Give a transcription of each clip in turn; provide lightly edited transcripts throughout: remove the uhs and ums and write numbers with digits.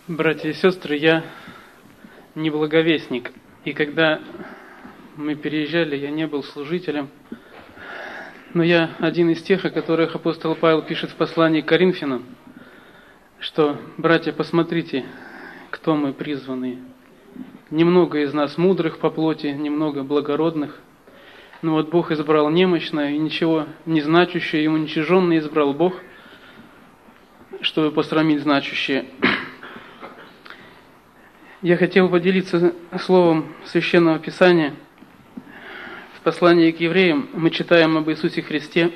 Братья и сестры, я не благовестник, и когда мы переезжали, я не был служителем, но я один из тех, о которых апостол Павел пишет в послании к Коринфянам, что, братья, посмотрите, кто мы призванные. Немного из нас мудрых по плоти, немного благородных, но вот Бог избрал немощное и ничего не значащее, и уничиженное избрал Бог, чтобы посрамить значащее. Я хотел поделиться словом Священного Писания. В послании к евреям мы читаем об Иисусе Христе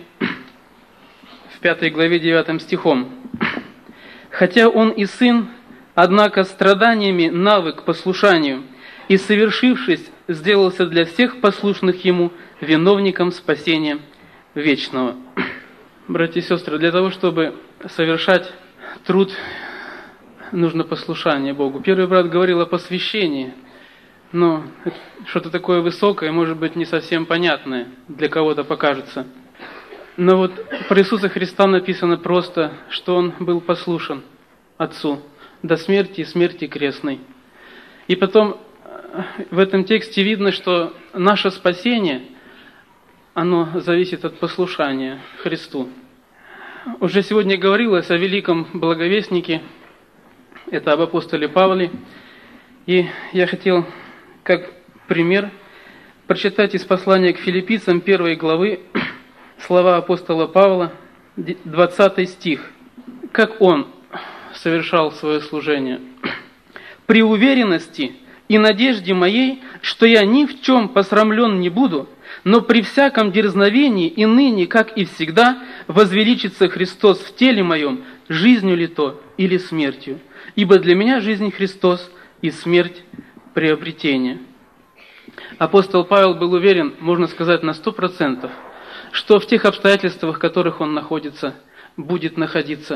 в 5 главе 9 стихом. «Хотя Он и Сын, однако страданиями навык послушанию, и, совершившись, сделался для всех послушных Ему виновником спасения вечного». Братья и сестры, для того, чтобы совершать труд, нужно послушание Богу. Первый брат говорил о посвящении, но что-то такое высокое, может быть, не совсем понятное, для кого-то покажется. Но вот про Иисуса Христа написано просто, что Он был послушен Отцу до смерти и смерти крестной. И потом в этом тексте видно, что наше спасение, оно зависит от послушания Христу. Уже сегодня говорилось о великом благовестнике, это об апостоле Павле. И я хотел, как пример, прочитать из послания к Филиппийцам 1 главы слова апостола Павла, 20 стих. Как он совершал свое служение. «При уверенности и надежде моей, что я ни в чем посрамлен не буду, но при всяком дерзновении и ныне, как и всегда, возвеличится Христос в теле моем, жизнью ли то или смертью. Ибо для меня жизнь Христос и смерть приобретение». Апостол Павел был уверен, можно сказать, на 100%, что в тех обстоятельствах, в которых он находится, будет находиться.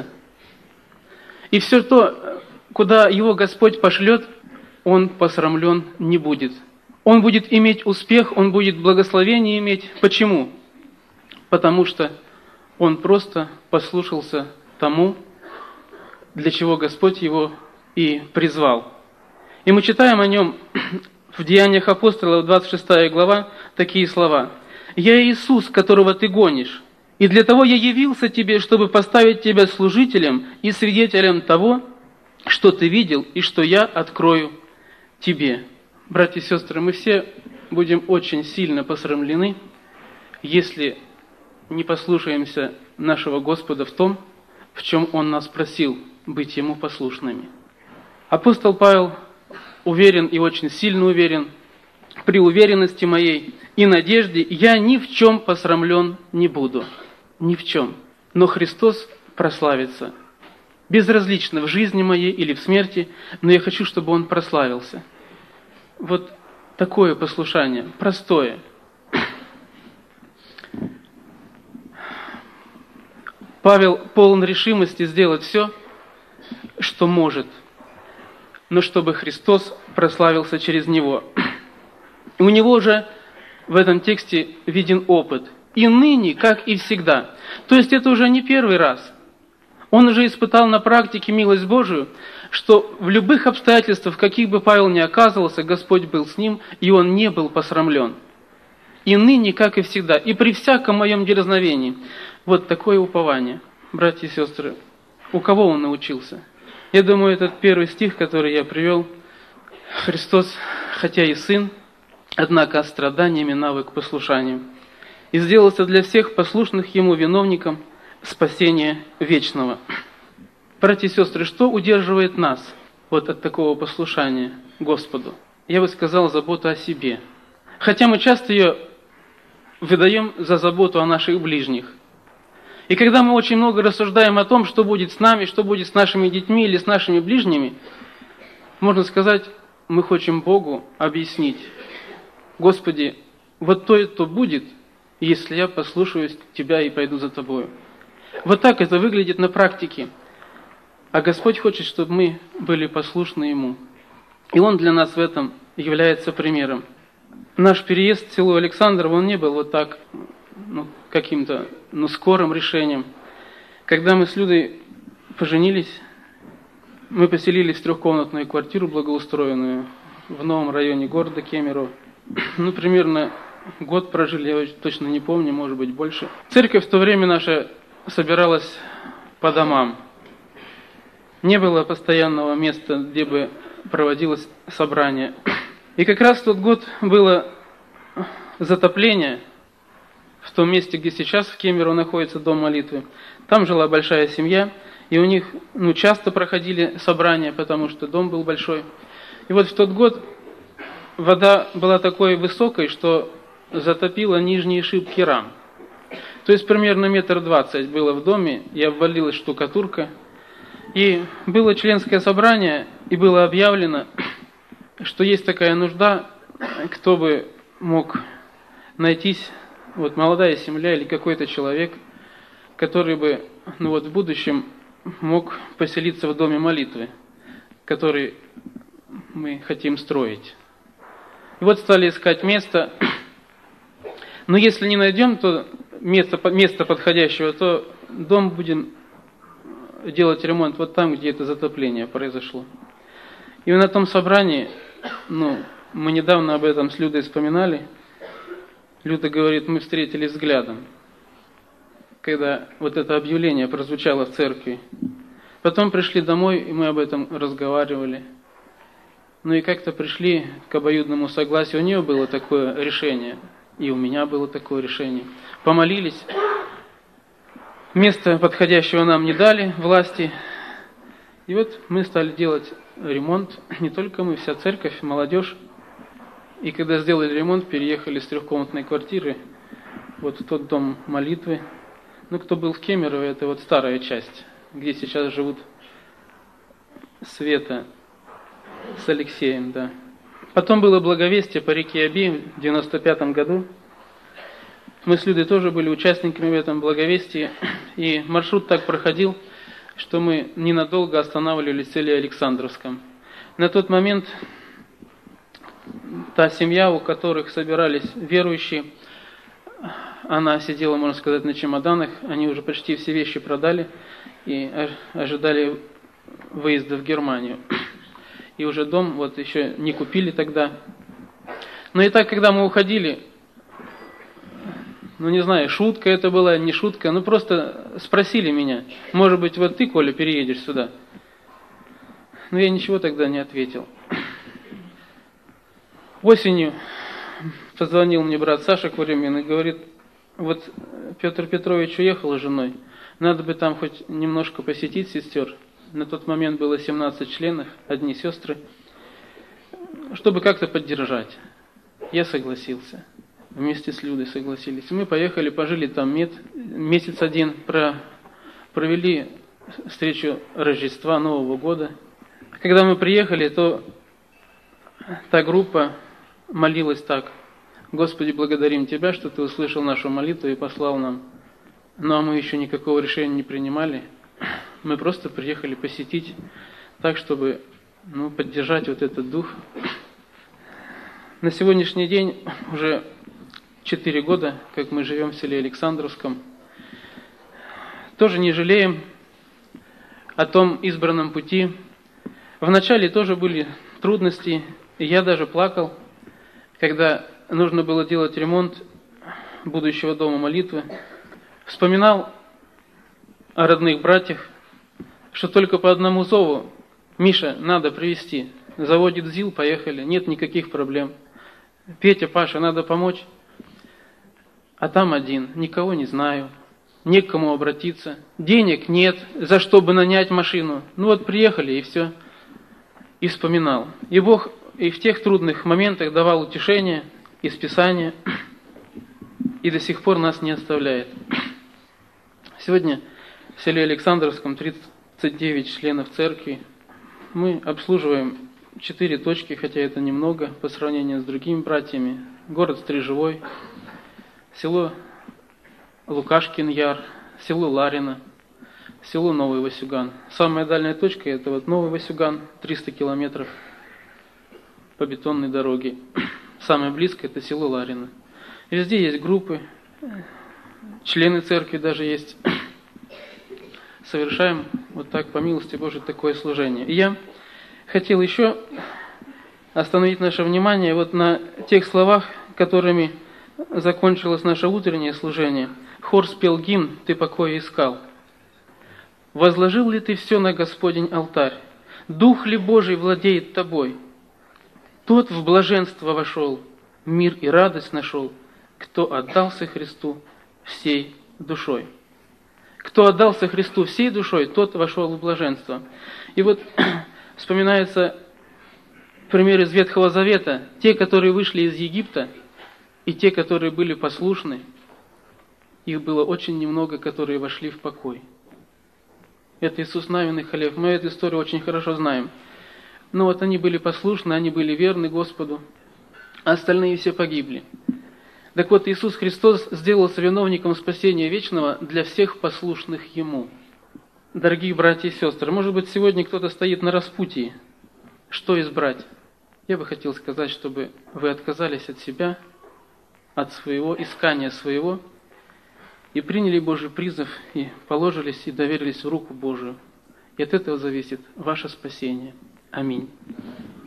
И все то, куда его Господь пошлет, он посрамлен не будет. Он будет иметь успех, он будет благословение иметь. Почему? Потому что он просто послушался тому, для чего Господь его и призвал. И мы читаем о нем в Деяниях апостолов, 26 глава, такие слова. «Я Иисус, которого ты гонишь, и для того я явился тебе, чтобы поставить тебя служителем и свидетелем того, что ты видел и что я открою тебе». Братья и сестры, мы все будем очень сильно посрамлены, если не послушаемся нашего Господа в том, в чем Он нас просил быть Ему послушными. Апостол Павел уверен и очень сильно уверен, при уверенности моей и надежде я ни в чем посрамлен не буду. Ни в чем. Но Христос прославится. Безразлично в жизни моей или в смерти, но я хочу, чтобы Он прославился. Вот такое послушание, простое. Павел полон решимости сделать все, что может, но чтобы Христос прославился через него. И у него же в этом тексте виден опыт. И ныне, как и всегда. То есть это уже не первый раз. Он уже испытал на практике милость Божию, что в любых обстоятельствах, каких бы Павел ни оказывался, Господь был с ним, и он не был посрамлен. И ныне, как и всегда, и при всяком моем дерзновении. Вот такое упование, братья и сестры. У кого он научился? Я думаю, этот первый стих, который я привел, Христос, хотя и Сын, однако страданиями навык послушанию, и сделался для всех послушных Ему виновником спасения вечного. Братья и сестры, что удерживает нас вот от такого послушания Господу? Я бы сказал, забота о себе. Хотя мы часто ее выдаем за заботу о наших ближних. И когда мы очень много рассуждаем о том, что будет с нами, что будет с нашими детьми или с нашими ближними, можно сказать, мы хотим Богу объяснить: Господи, вот то и то будет, если я послушаюсь Тебя и пойду за Тобою. Вот так это выглядит на практике. А Господь хочет, чтобы мы были послушны Ему. И Он для нас в этом является примером. Наш переезд в село Александрово, он не был вот так, каким-то, скорым решением. Когда мы с Людой поженились, Мы поселились в трехкомнатную квартиру благоустроенную в новом районе города Кемерово. Примерно год прожили, я точно не помню, может быть больше. Церковь в то время наша собиралась по домам. Не было постоянного места, где бы проводилось собрание. И как раз в тот год было затопление в том месте, где сейчас в Кемерово находится дом молитвы. Там жила большая семья, и у них часто проходили собрания, потому что дом был большой. И вот в тот год вода была такой высокой, что затопила нижние шибки рам. То есть примерно 1,20 м было в доме, и обвалилась штукатурка. И было членское собрание, и было объявлено, что есть такая нужда, кто бы мог найтись, молодая семья или какой-то человек, который бы в будущем мог поселиться в доме молитвы, который мы хотим строить. И стали искать место. Но если не найдем то место подходящего, то дом будем делать ремонт там, где это затопление произошло. И на том собрании, мы недавно об этом с Людой вспоминали. Люда говорит, мы встретились взглядом, когда это объявление прозвучало в церкви. Потом пришли домой, и мы об этом разговаривали. И как-то пришли к обоюдному согласию. У нее было такое решение, и у меня было такое решение. Помолились. Места подходящего нам не дали власти. И мы стали делать ремонт. Не только мы, вся церковь, молодежь. И когда сделали ремонт, переехали с трехкомнатной квартиры в тот дом молитвы. Кто был в Кемерово, это старая часть, где сейчас живут Света с Алексеем, да. Потом было благовестие по реке Оби в 95-м году. Мы с Людой тоже были участниками в этом благовестии. И маршрут так проходил, что мы ненадолго останавливались в селе Александровском. На тот момент та семья, у которых собирались верующие, она сидела, можно сказать, на чемоданах. Они уже почти все вещи продали и ожидали выезда в Германию. И уже дом еще не купили тогда. Но и так, когда мы уходили, не знаю, шутка это была, не шутка, просто спросили меня, может быть, ты, Коля, переедешь сюда? Но я ничего тогда не ответил. Осенью позвонил мне брат Саша Куремин и говорит, Петр Петрович уехал с женой, надо бы там хоть немножко посетить сестер. На тот момент было 17 членов, одни сестры, чтобы как-то поддержать. Я согласился. Вместе с Людой согласились. Мы поехали, пожили там месяц один, провели встречу Рождества, Нового года. Когда мы приехали, то та группа молилась так: Господи, благодарим Тебя, что Ты услышал нашу молитву и послал нам. А мы еще никакого решения не принимали. Мы просто приехали посетить так, чтобы поддержать этот дух. На сегодняшний день уже 4 года, как мы живем в селе Александровском. Тоже не жалеем о том избранном пути. Вначале тоже были трудности, и я даже плакал, когда нужно было делать ремонт будущего дома молитвы. Вспоминал о родных братьях, что только по одному зову: Миша, надо привезти. Заводит ЗИЛ, поехали, нет никаких проблем. Петя, Паша, надо помочь. А там один, никого не знаю, не к кому обратиться. Денег нет, за что бы нанять машину. Приехали и все. И вспоминал. И Бог и в тех трудных моментах давал утешение из Писания, и до сих пор нас не оставляет. Сегодня в селе Александровском 39 членов церкви. Мы обслуживаем 4 точки, хотя это немного по сравнению с другими братьями. Город Стрижевой, село Лукашкин Яр, село Ларино, село Новый Васюган. Самая дальняя точка — это Новый Васюган, 300 километров по бетонной дороге. Самое близкое — это село Ларино. Везде есть группы, члены церкви даже есть. совершаем вот так, по милости Божией, такое служение. И я хотел еще остановить наше внимание вот на тех словах, которыми закончилось наше утреннее служение. Хор спел гимн «Ты покоя искал». «Возложил ли ты все на Господень алтарь? Дух ли Божий владеет тобой? Тот в блаженство вошел, мир и радость нашел, кто отдался Христу всей душой». Кто отдался Христу всей душой, тот вошел в блаженство. И вот вспоминается пример из Ветхого Завета. Те, которые вышли из Египта, и те, которые были послушны, их было очень немного, которые вошли в покой. Это Иисус Навин и Халев. Мы эту историю очень хорошо знаем. Но вот они были послушны, они были верны Господу, а остальные все погибли. Так вот, Иисус Христос сделался виновником спасения вечного для всех послушных Ему. Дорогие братья и сестры, может быть, сегодня кто-то стоит на распутье. Что избрать? Я бы хотел сказать, чтобы вы отказались от себя, от своего искания своего, и приняли Божий призыв, и положились, и доверились в руку Божию. И от этого зависит ваше спасение. Аминь.